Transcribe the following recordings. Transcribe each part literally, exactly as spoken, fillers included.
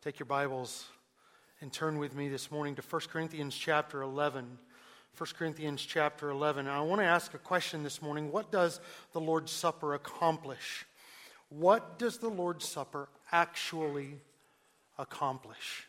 Take your Bibles and turn with me this morning to First Corinthians chapter eleven. First Corinthians chapter eleven. And I want to ask a question this morning. What does the Lord's Supper accomplish? What does the Lord's Supper actually accomplish?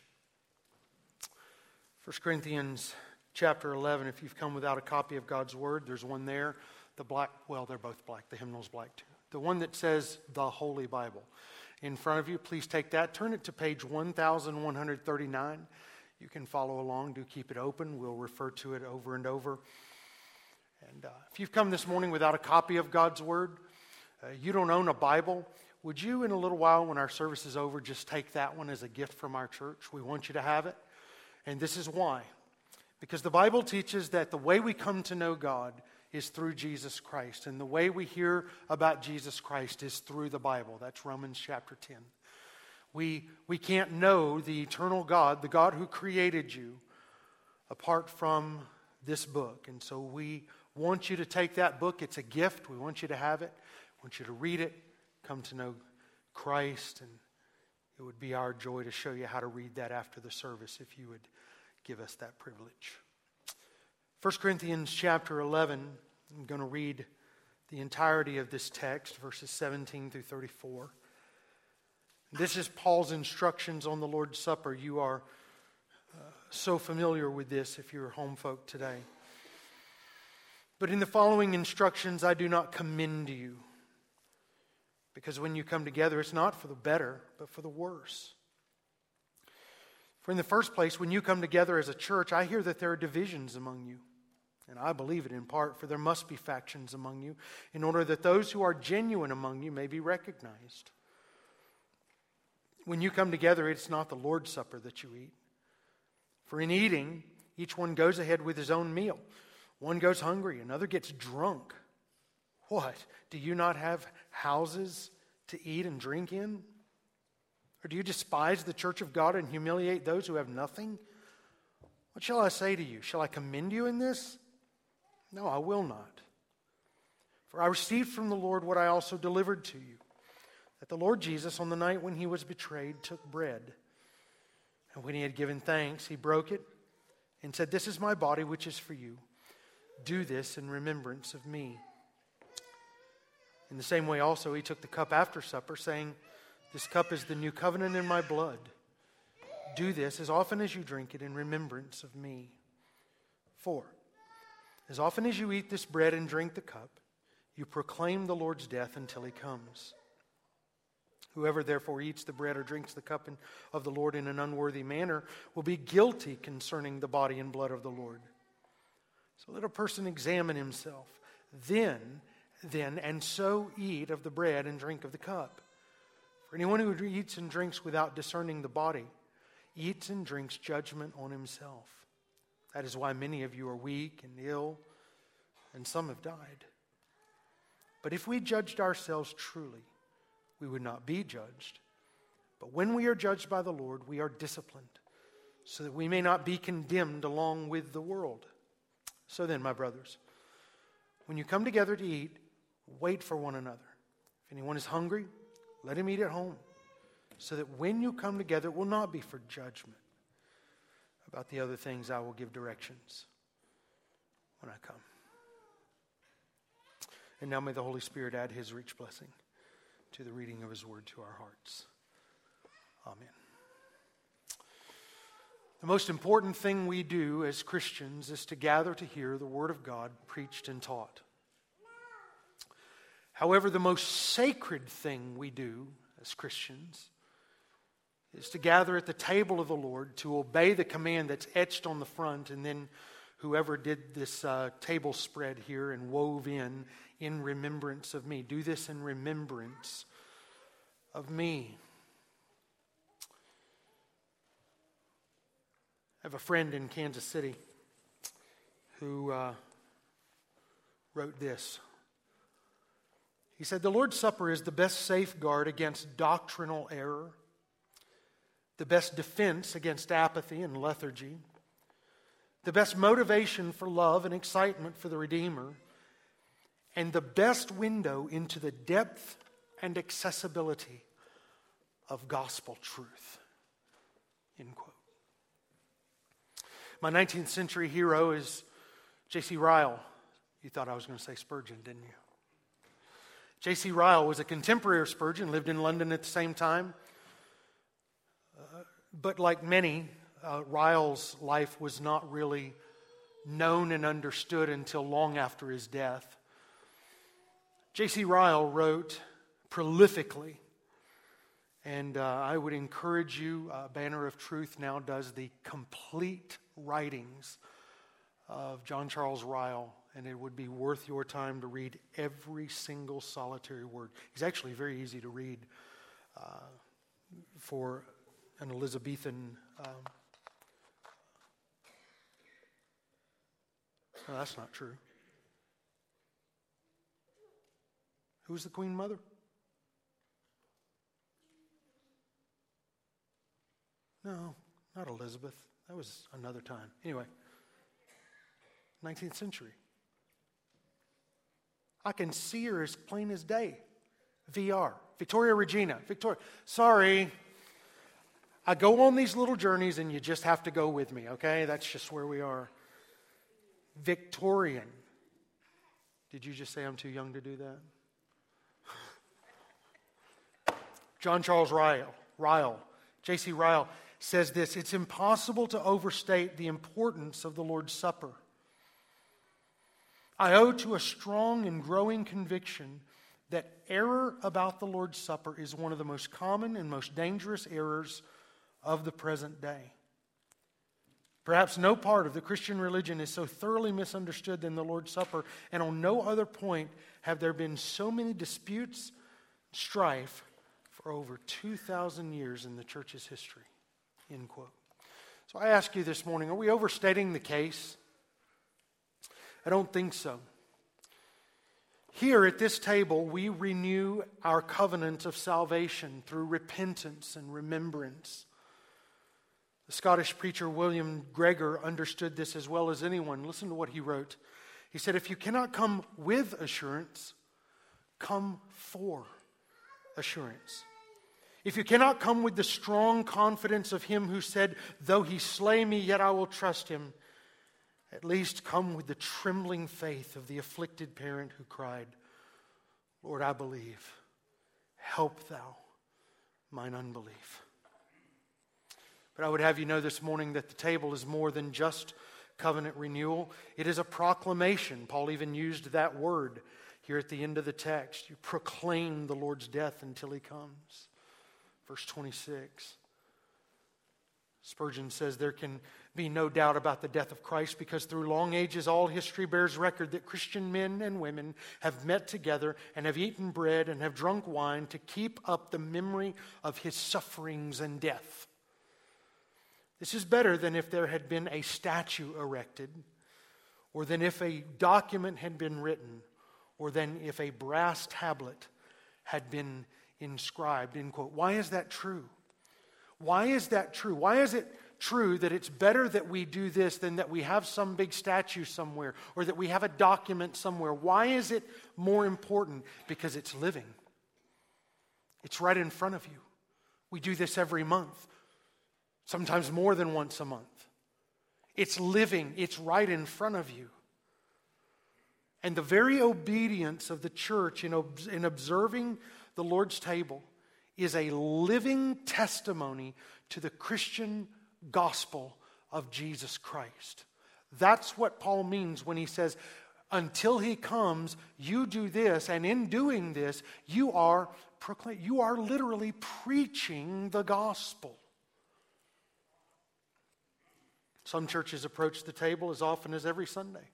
First Corinthians chapter eleven. If you've come without a copy of God's Word, there's one there. The black, well, they're both black. The hymnal's black too. The one that says the Holy Bible. In front of you, please take that. Turn it to page one thousand one hundred thirty-nine. You can follow along. Do keep it open. We'll refer to it over and over. And uh, if you've come this morning without a copy of God's Word, uh, you don't own a Bible, would you in a little while when our service is over just take that one as a gift from our church? We want you to have it. And this is why. Because the Bible teaches that the way we come to know God is through Jesus Christ. And the way we hear about Jesus Christ is through the Bible. That's Romans chapter ten. We, we can't know the eternal God, the God who created you, apart from this book. And so we want you to take that book. It's a gift. We want you to have it. We want you to read it, come to know Christ. And it would be our joy to show you how to read that after the service if you would give us that privilege. First Corinthians chapter eleven, I'm going to read the entirety of this text, verses seventeen through thirty-four. This is Paul's instructions on the Lord's Supper. You are uh, so familiar with this if you're home folk today. But in the following instructions, I do not commend you. Because when you come together, it's not for the better, but for the worse. For in the first place, when you come together as a church, I hear that there are divisions among you. And I believe it in part, for there must be factions among you, in order that those who are genuine among you may be recognized. When you come together, it's not the Lord's Supper that you eat. For in eating, each one goes ahead with his own meal. One goes hungry, another gets drunk. What? Do you not have houses to eat and drink in? Or do you despise the church of God and humiliate those who have nothing? What shall I say to you? Shall I commend you in this? No, I will not. For I received from the Lord what I also delivered to you, that the Lord Jesus, on the night when he was betrayed, took bread. And when he had given thanks, he broke it and said, "This is my body, which is for you. Do this in remembrance of me." In the same way also he took the cup after supper, saying, "This cup is the new covenant in my blood. Do this as often as you drink it in remembrance of me." For as often as you eat this bread and drink the cup, you proclaim the Lord's death until he comes. Whoever therefore eats the bread or drinks the cup of the Lord in an unworthy manner will be guilty concerning the body and blood of the Lord. So let a person examine himself. Then, then, and so eat of the bread and drink of the cup. For anyone who eats and drinks without discerning the body eats and drinks judgment on himself. That is why many of you are weak and ill, and some have died. But if we judged ourselves truly, we would not be judged. But when we are judged by the Lord, we are disciplined, so that we may not be condemned along with the world. So then, my brothers, when you come together to eat, wait for one another. If anyone is hungry, let him eat at home, so that when you come together, it will not be for judgment. About the other things, I will give directions when I come. And now may the Holy Spirit add his rich blessing to the reading of his word to our hearts. Amen. The most important thing we do as Christians is to gather to hear the word of God preached and taught. However, the most sacred thing we do as Christians is to gather at the table of the Lord to obey the command that's etched on the front, and then whoever did this uh, table spread here and wove in, in remembrance of me. Do this in remembrance of me. I have a friend in Kansas City who uh, wrote this. He said, "The Lord's Supper is the best safeguard against doctrinal error, the best defense against apathy and lethargy, the best motivation for love and excitement for the Redeemer, and the best window into the depth and accessibility of gospel truth." End quote. My nineteenth century hero is J C Ryle. You thought I was going to say Spurgeon, didn't you? J C Ryle was a contemporary of Spurgeon, lived in London at the same time. Uh, but like many, uh, Ryle's life was not really known and understood until long after his death. J C Ryle wrote prolifically, and uh, I would encourage you, uh, Banner of Truth now does the complete writings of John Charles Ryle, and it would be worth your time to read every single solitary word. He's actually very easy to read uh, for an Elizabethan. Um, no, that's not true. Who's the Queen Mother? No, not Elizabeth. That was another time. Anyway, nineteenth century. I can see her as plain as day. V R. Victoria Regina. Victoria. Sorry. I go on these little journeys and you just have to go with me, okay? That's just where we are. Victorian. Did you just say I'm too young to do that? John Charles Ryle, Ryle, J C Ryle says this: it's impossible to overstate the importance of the Lord's Supper. I owe to a strong and growing conviction that error about the Lord's Supper is one of the most common and most dangerous errors of the present day. Perhaps no part of the Christian religion is so thoroughly misunderstood than the Lord's Supper, and on no other point have there been so many disputes, strife, for over two thousand years in the church's history. End quote. So I ask you this morning, are we overstating the case? I don't think so. Here at this table, we renew our covenant of salvation through repentance and remembrance. The Scottish preacher William Gregor understood this as well as anyone. Listen to what he wrote. He said, if you cannot come with assurance, come for assurance. If you cannot come with the strong confidence of him who said, though he slay me, yet I will trust him, at least come with the trembling faith of the afflicted parent who cried, Lord, I believe. Help thou mine unbelief. But I would have you know this morning that the table is more than just covenant renewal. It is a proclamation. Paul even used that word here at the end of the text. You proclaim the Lord's death until he comes. Verse twenty-six. Spurgeon says there can be no doubt about the death of Christ because through long ages all history bears record that Christian men and women have met together and have eaten bread and have drunk wine to keep up the memory of his sufferings and death. This is better than if there had been a statue erected, or than if a document had been written, or than if a brass tablet had been inscribed. End quote. Why is that true? Why is that true? Why is it true that it's better that we do this than that we have some big statue somewhere or that we have a document somewhere? Why is it more important? Because it's living. It's right in front of you. We do this every month, sometimes more than once a month. It's living. It's right in front of you. And the very obedience of the church in, ob- in observing the Lord's table is a living testimony to the Christian gospel of Jesus Christ. That's what Paul means when he says, until he comes, you do this, and in doing this, you are proclaim- you are literally preaching the gospel. Some churches approach the table as often as every Sunday.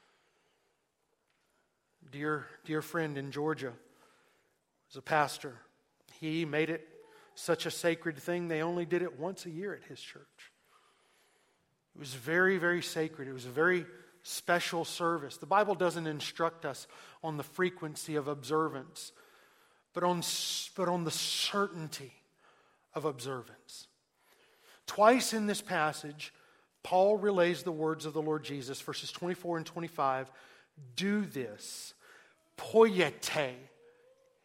Dear, dear friend in Georgia was a pastor. He made it such a sacred thing, they only did it once a year at his church. It was very, very sacred. It was a very special service. The Bible doesn't instruct us on the frequency of observance, but on, but on the certainty of observance. Twice in this passage, Paul relays the words of the Lord Jesus, verses twenty-four and twenty-five. Do this, poiete,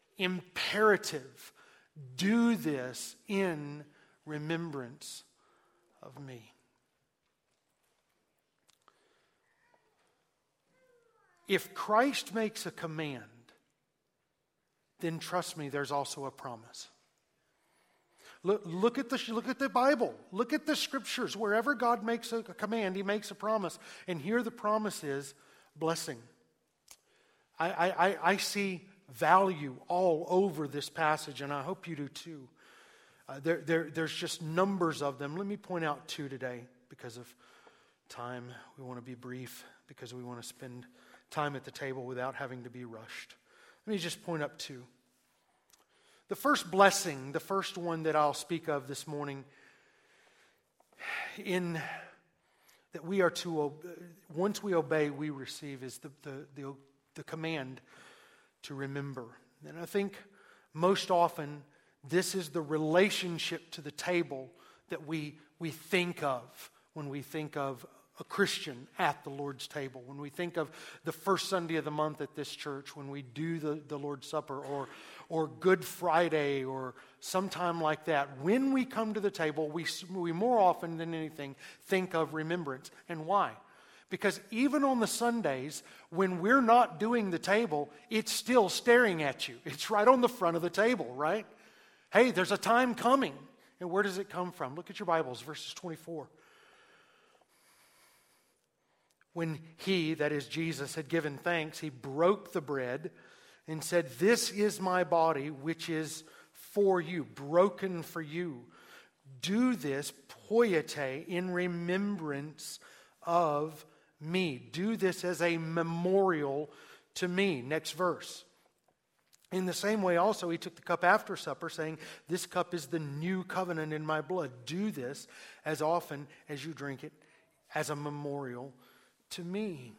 imperative. Do this in remembrance of me. If Christ makes a command, then trust me, there's also a promise. Look, look at the look at the Bible. Look at the scriptures. Wherever God makes a command, He makes a promise. And here the promise is blessing. I, I, I see value all over this passage, and I hope you do too. Uh, there, there, there's just numbers of them. Let me point out two today because of time. We want to be brief because we want to spend time at the table without having to be rushed. Let me just point up two. The first blessing, the first one that I'll speak of this morning, in that we are to, once we obey, we receive, is the, the, the, the command to remember. And I think most often this is the relationship to the table that we, we think of when we think of a Christian at the Lord's table. When we think of the first Sunday of the month at this church, when we do the, the Lord's Supper, or, or Good Friday, or sometime like that, when we come to the table, we, we more often than anything think of remembrance. And why? Because even on the Sundays, when we're not doing the table, it's still staring at you. It's right on the front of the table, right? Hey, there's a time coming. And where does it come from? Look at your Bibles, verses twenty-four. When he, that is Jesus, had given thanks, he broke the bread and said, "This is my body, which is for you, broken for you. Do this, poiete, in remembrance of me." Do this as a memorial to me. Next verse. In the same way also he took the cup after supper, saying, "This cup is the new covenant in my blood. Do this as often as you drink it as a memorial to me."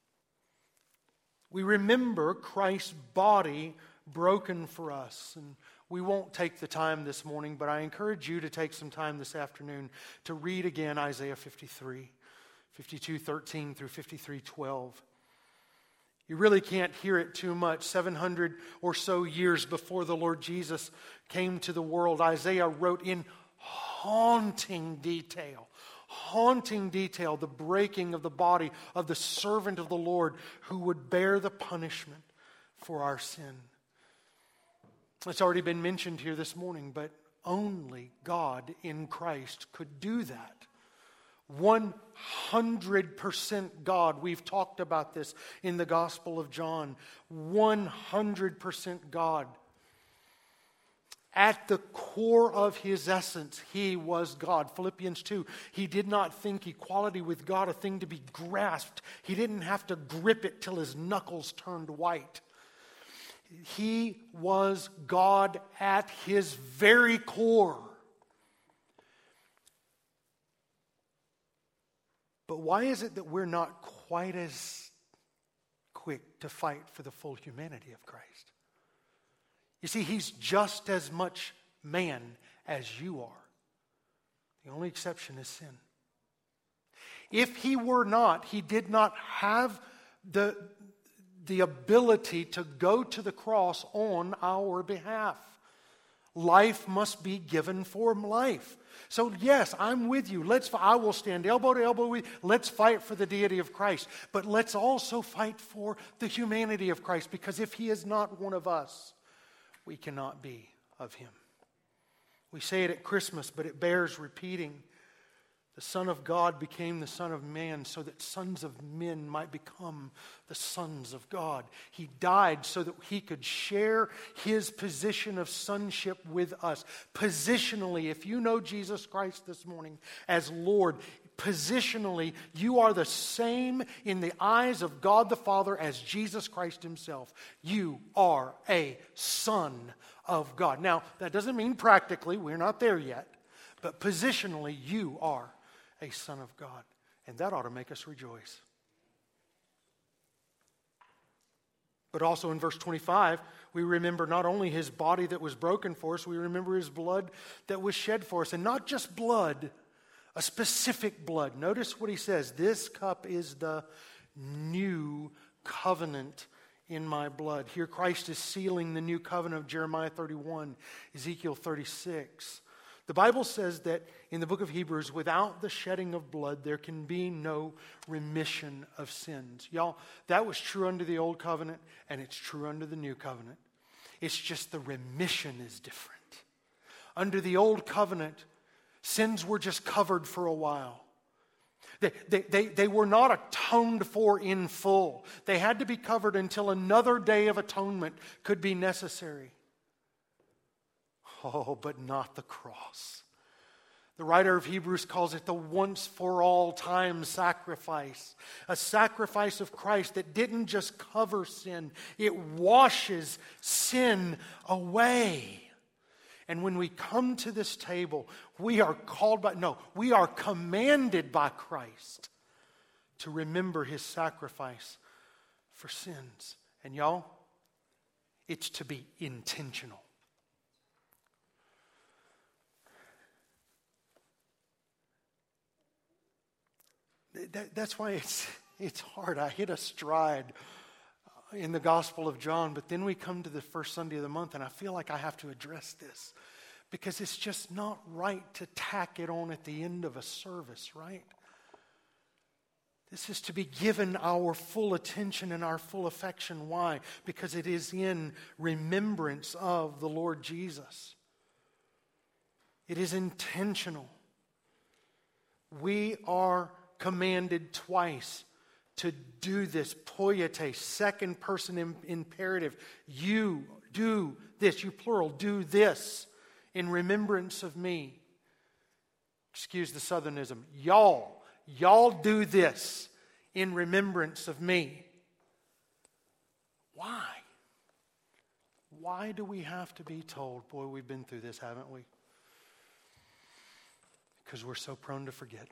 We remember Christ's body broken for us. And we won't take the time this morning, but I encourage you to take some time this afternoon to read again Isaiah fifty-three, fifty-two thirteen through fifty-three twelve. You really can't hear it too much. seven hundred or so years before the Lord Jesus came to the world, Isaiah wrote in haunting detail, haunting detail, the breaking of the body of the servant of the Lord who would bear the punishment for our sin. It's already been mentioned here this morning, but only God in Christ could do that. one hundred percent God. We've talked about this in the Gospel of John. one hundred percent God. At the core of his essence, he was God. Philippians two, he did not think equality with God a thing to be grasped. He didn't have to grip it till his knuckles turned white. He was God at his very core. But why is it that we're not quite as quick to fight for the full humanity of Christ? You see, he's just as much man as you are. The only exception is sin. If he were not, he did not have the, the ability to go to the cross on our behalf. Life must be given for life. So yes, I'm with you. Let's. I will stand elbow to elbow with you. Let's fight for the deity of Christ. But let's also fight for the humanity of Christ, because if he is not one of us, we cannot be of him. We say it at Christmas, but it bears repeating. The Son of God became the Son of Man so that sons of men might become the sons of God. He died so that he could share his position of sonship with us. Positionally, if you know Jesus Christ this morning as Lord, positionally, you are the same in the eyes of God the Father as Jesus Christ himself. You are a son of God. Now, that doesn't mean practically, we're not there yet, but positionally, you are a son of God. And that ought to make us rejoice. But also in verse twenty-five, we remember not only his body that was broken for us, we remember his blood that was shed for us. And not just blood, a specific blood. Notice what he says. This cup is the new covenant in my blood. Here Christ is sealing the new covenant of Jeremiah thirty-one, Ezekiel thirty-six. The Bible says that in the book of Hebrews, without the shedding of blood, there can be no remission of sins. Y'all, that was true under the old covenant, and it's true under the new covenant. It's just the remission is different. Under the old covenant, sins were just covered for a while. They, they, they, they were not atoned for in full. They had to be covered until another day of atonement could be necessary. Oh, but not the cross. The writer of Hebrews calls it the once for all time sacrifice. A sacrifice of Christ that didn't just cover sin, it washes sin away. And when we come to this table, we are called by, no, we are commanded by Christ to remember His sacrifice for sins. And y'all, it's to be intentional. That, that's why it's it's hard. I hit a stride in the Gospel of John, but then we come to the first Sunday of the month, and I feel like I have to address this because it's just not right to tack it on at the end of a service, right? This is to be given our full attention and our full affection. Why? Because it is in remembrance of the Lord Jesus. It is intentional. We are commanded twice to do this. Poiete, second person im- imperative. You do this, you plural, do this in remembrance of me. Excuse the southernism. Y'all, y'all do this in remembrance of me. Why? Why do we have to be told? Boy, we've been through this, haven't we? Because we're so prone to forget.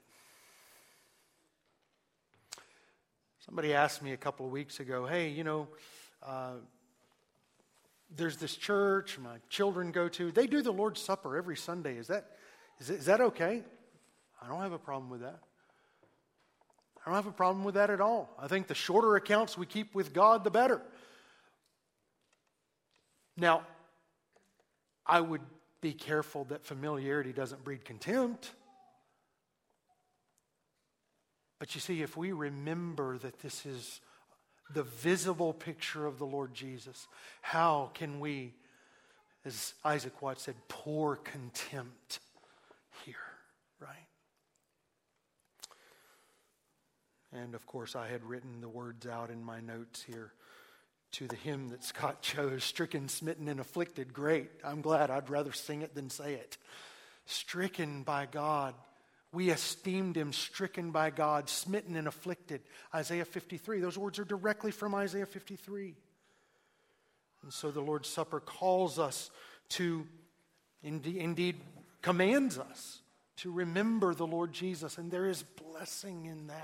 Somebody asked me a couple of weeks ago, hey, you know, uh, there's this church my children go to. They do the Lord's Supper every Sunday. Is that, is, is that okay? I don't have a problem with that. I don't have a problem with that at all. I think the shorter accounts we keep with God, the better. Now, I would be careful that familiarity doesn't breed contempt. But you see, if we remember that this is the visible picture of the Lord Jesus, how can we, as Isaac Watts said, pour contempt here, right? And of course, I had written the words out in my notes here to the hymn that Scott chose, stricken, smitten, and afflicted. Great. I'm glad. I'd rather sing it than say it. Stricken by God. We esteemed him stricken by God, smitten and afflicted. Isaiah fifty-three. Those words are directly from Isaiah fifty-three. And so the Lord's Supper calls us to, indeed commands us to remember the Lord Jesus. And there is blessing in that.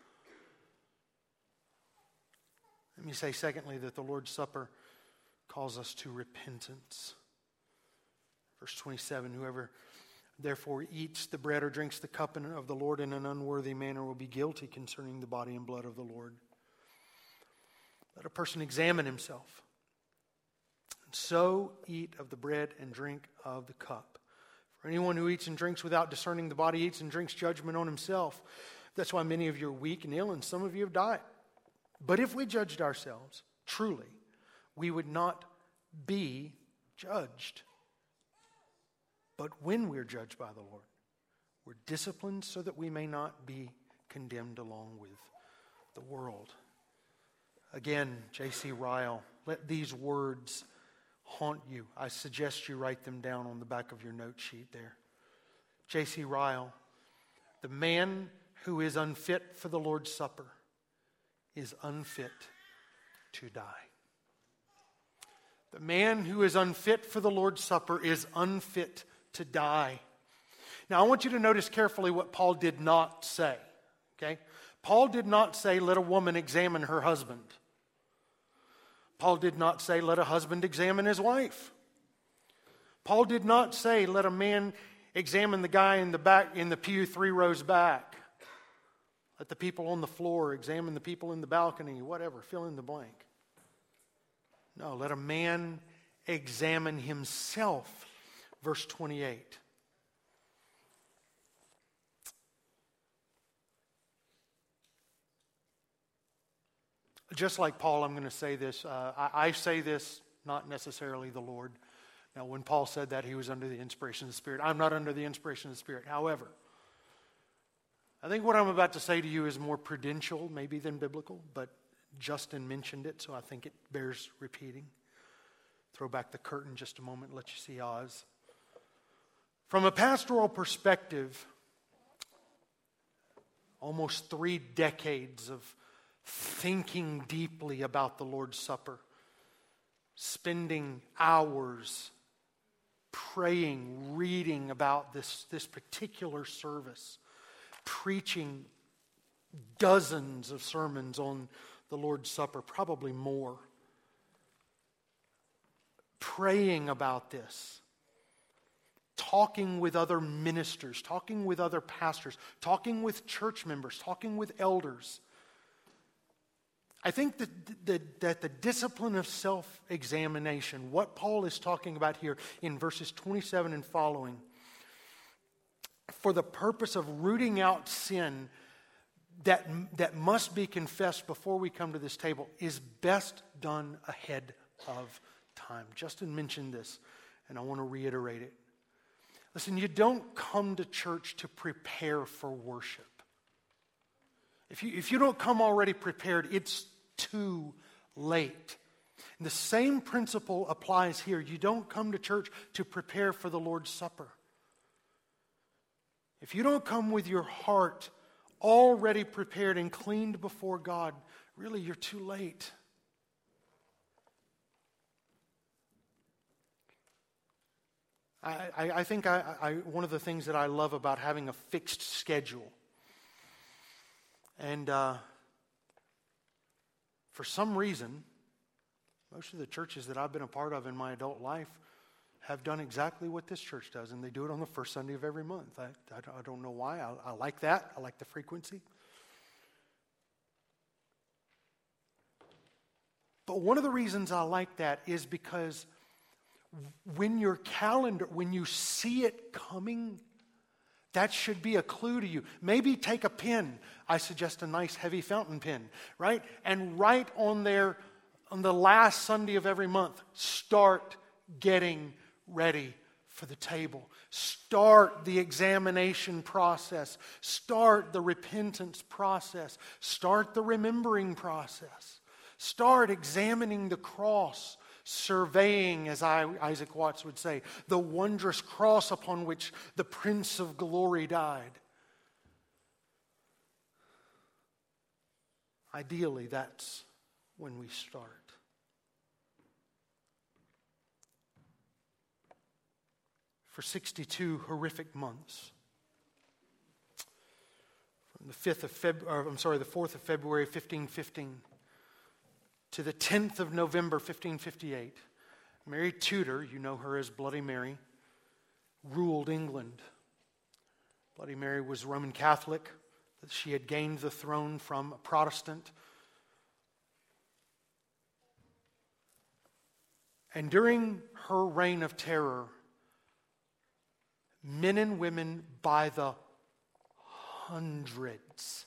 Let me say, secondly, that the Lord's Supper calls us to repentance. Verse twenty-seven, whoever therefore eats the bread or drinks the cup of the Lord in an unworthy manner will be guilty concerning the body and blood of the Lord. Let a person examine himself. And so eat of the bread and drink of the cup. For anyone who eats and drinks without discerning the body eats and drinks judgment on himself. That's why many of you are weak and ill and some of you have died. But if we judged ourselves, truly, we would not be judged. But when we're judged by the Lord, we're disciplined so that we may not be condemned along with the world. Again, J C Ryle, let these words haunt you. I suggest you write them down on the back of your note sheet there. J C Ryle, the man who is unfit for the Lord's Supper is unfit to die. The man who is unfit for the Lord's Supper is unfit to die. Now, I want you to notice carefully what Paul did not say. Okay? Paul did not say, let a woman examine her husband. Paul did not say, let a husband examine his wife. Paul did not say, let a man examine the guy in the back, in the pew three rows back. Let the people on the floor examine the people in the balcony, whatever, fill in the blank. No, let a man examine himself. Verse twenty-eight. just like Paul, I'm going to say this. Uh, I, I say this, not necessarily the Lord. Now, when Paul said that, he was under the inspiration of the Spirit. I'm not under the inspiration of the Spirit. However, I think what I'm about to say to you is more prudential, maybe, than biblical, but Justin mentioned it, so I think it bears repeating. Throw back the curtain just a moment, let you see Oz. From a pastoral perspective, almost three decades of thinking deeply about the Lord's Supper, spending hours praying, reading about this, this particular service, preaching dozens of sermons on the Lord's Supper, probably more, praying about this, talking with other ministers, talking with other pastors, talking with church members, talking with elders. I think that the, that the discipline of self-examination, what Paul is talking about here in verses twenty-seven and following, for the purpose of rooting out sin that, that must be confessed before we come to this table, is best done ahead of time. Justin mentioned this, and I want to reiterate it. Listen, you don't come to church to prepare for worship. If you, if you don't come already prepared, it's too late. And the same principle applies here. You don't come to church to prepare for the Lord's Supper. If you don't come with your heart already prepared and cleaned before God, really, you're too late. I, I, I think I, I, one of the things that I love about having a fixed schedule, and uh, for some reason, most of the churches that I've been a part of in my adult life have done exactly what this church does, and they do it on the first Sunday of every month. I, I, don't, I don't know why. I, I like that. I like the frequency. But one of the reasons I like that is because when your calendar, when you see it coming, that should be a clue to you. Maybe take a pen. I suggest a nice heavy fountain pen, right? And write on there, on the last Sunday of every month, start getting ready for the table. Start the examination process. Start the repentance process. Start the remembering process. Start examining the cross. Surveying, as I, Isaac Watts would say, the wondrous cross upon which the Prince of Glory died. Ideally, that's when we start. For sixty-two horrific months, from the fifth of February, I'm sorry, the fourth of February, fifteen fifteen. To the tenth of November, fifteen fifty-eight, Mary Tudor, you know her as Bloody Mary, ruled England. Bloody Mary was Roman Catholic. She had gained the throne from a Protestant. And during her reign of terror, men and women by the hundreds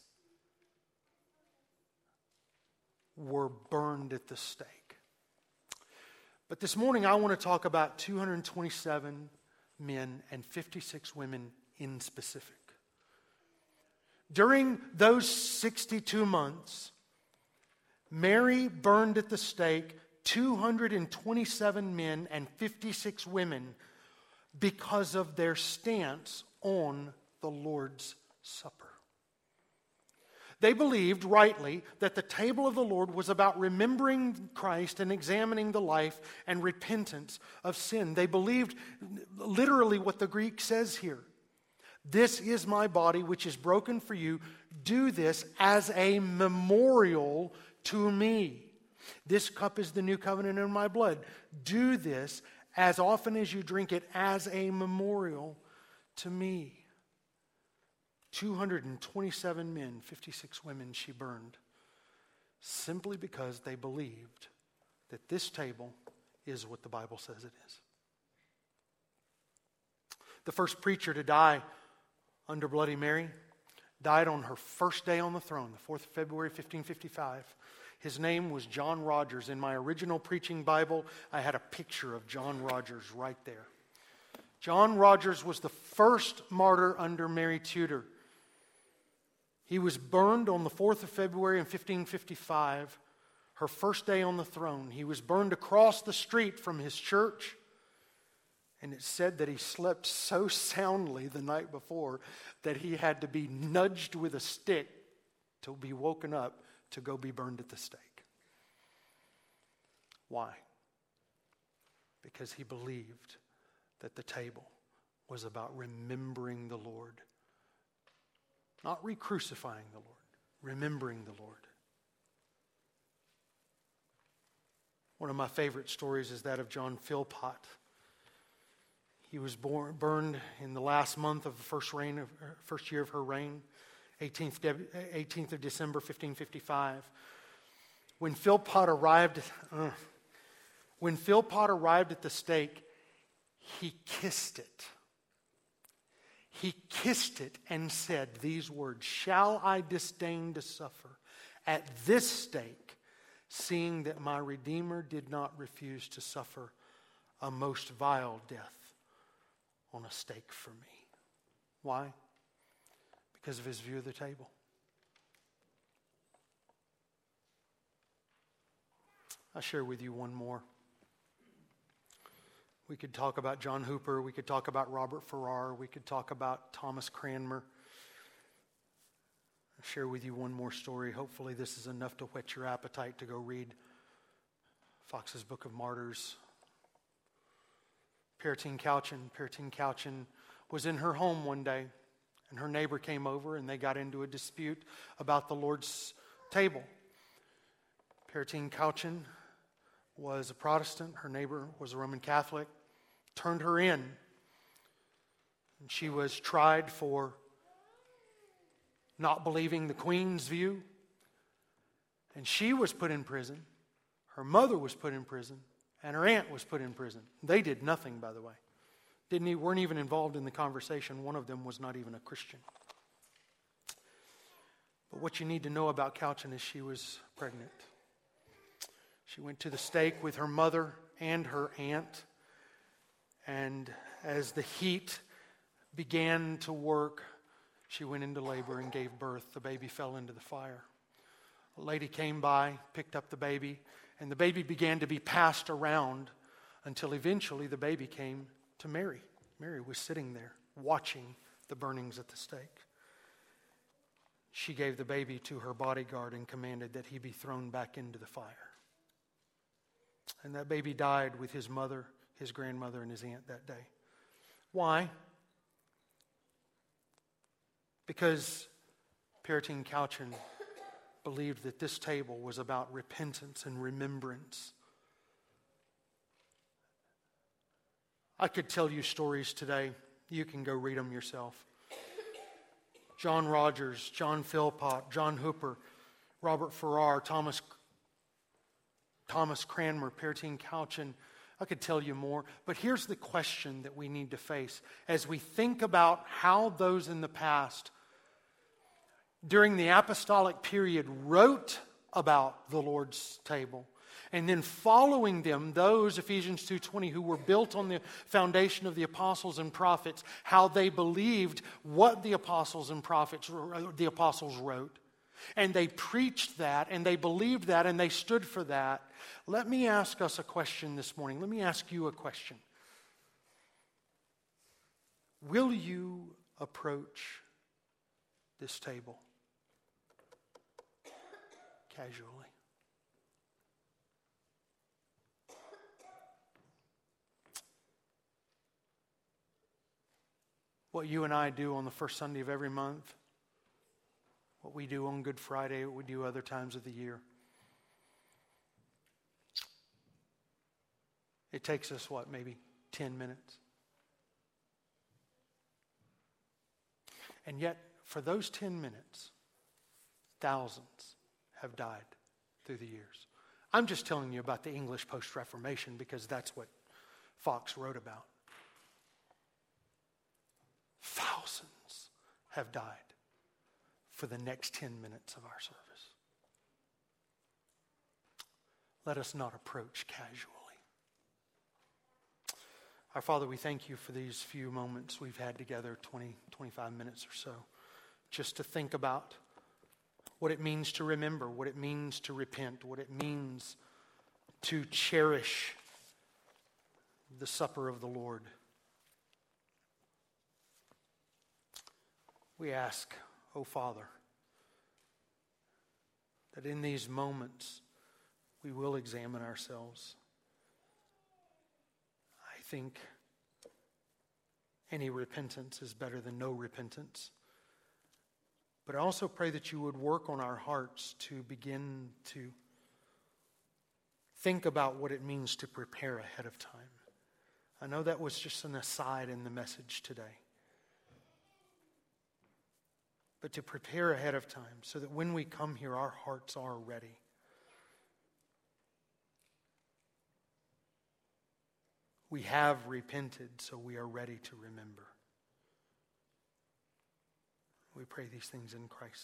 were burned at the stake. But this morning I want to talk about two hundred twenty-seven men and fifty-six women in specific. During those sixty-two months, Mary burned at the stake two hundred twenty-seven men and fifty-six women because of their stance on the Lord's Supper. They believed, rightly, that the table of the Lord was about remembering Christ and examining the life and repentance of sin. They believed literally what the Greek says here. This is my body which is broken for you. Do this as a memorial to me. This cup is the new covenant in my blood. Do this as often as you drink it as a memorial to me. two hundred twenty-seven men, fifty-six women she burned, simply because they believed that this table is what the Bible says it is. The first preacher to die under Bloody Mary died on her first day on the throne, the fourth of February, fifteen fifty-five. His name was John Rogers. In my original preaching Bible, I had a picture of John Rogers right there. John Rogers was the first martyr under Mary Tudor. He was burned on the fourth of February in fifteen fifty-five, her first day on the throne. He was burned across the street from his church, and it said that he slept so soundly the night before that he had to be nudged with a stick to be woken up to go be burned at the stake. Why? Because he believed that the table was about remembering the Lord. Not re-crucifying the Lord, remembering the Lord. One of my favorite stories is that of John Philpott. He was born, burned in the last month of the first reign of, first year of her reign, eighteenth, eighteenth of December, fifteen fifty-five. When Philpott arrived, uh, when Philpott arrived at the stake, he kissed it. He kissed it and said these words, "Shall I disdain to suffer at this stake, seeing that my Redeemer did not refuse to suffer a most vile death on a stake for me?" Why? Because of his view of the table. I'll share with you one more. We could talk about John Hooper. We could talk about Robert Farrar. We could talk about Thomas Cranmer. I'll share with you one more story. Hopefully this is enough to whet your appetite to go read Fox's Book of Martyrs. Peratine Cauchin. Peratine Cauchin was in her home one day, and her neighbor came over, and they got into a dispute about the Lord's table. Peratine Cauchin was a Protestant. Her neighbor was a Roman Catholic. Turned her in. And she was tried for not believing the Queen's view. And she was put in prison. Her mother was put in prison. And her aunt was put in prison. They did nothing, by the way. Didn't, weren't even involved in the conversation. One of them was not even a Christian. But what you need to know about Cauchin is she was pregnant. She went to the stake with her mother and her aunt. And as the heat began to work, she went into labor and gave birth. The baby fell into the fire. A lady came by, picked up the baby, and the baby began to be passed around until eventually the baby came to Mary. Mary was sitting there watching the burnings at the stake. She gave the baby to her bodyguard and commanded that he be thrown back into the fire. And that baby died with his mother, his grandmother, and his aunt that day. Why? Because Peratine Cauchin believed that this table was about repentance and remembrance. I could tell you stories today. You can go read them yourself. John Rogers, John Philpott, John Hooper, Robert Farrar, Thomas Thomas Cranmer, Peratine Cauchin. I could tell you more, but here's the question that we need to face as we think about how those in the past, during the apostolic period, wrote about the Lord's table. And then following them, those, Ephesians two twenty, who were built on the foundation of the apostles and prophets, how they believed what the apostles and prophets, the apostles wrote. And they preached that, and they believed that, and they stood for that. Let me ask us a question this morning. Let me ask you a question. Will you approach this table casually? What you and I do on the first Sunday of every month, what we do on Good Friday, what we do other times of the year. It takes us, what, maybe ten minutes? And yet, for those ten minutes, thousands have died through the years. I'm just telling you about the English post-Reformation because that's what Fox wrote about. Thousands have died for the next ten minutes of our service. let us not approach casually. Our Father, we thank you for these few moments we've had together, twenty, twenty-five minutes or so, just to think about what it means to remember, what it means to repent, what it means to cherish the supper of the Lord. We ask, O Father, that in these moments we will examine ourselves. I think any repentance is better than no repentance. But I also pray that you would work on our hearts to begin to think about what it means to prepare ahead of time. I know that was just an aside in the message today. But to prepare ahead of time so that when we come here, our hearts are ready. We have repented, so we are ready to remember. We pray these things in Christ.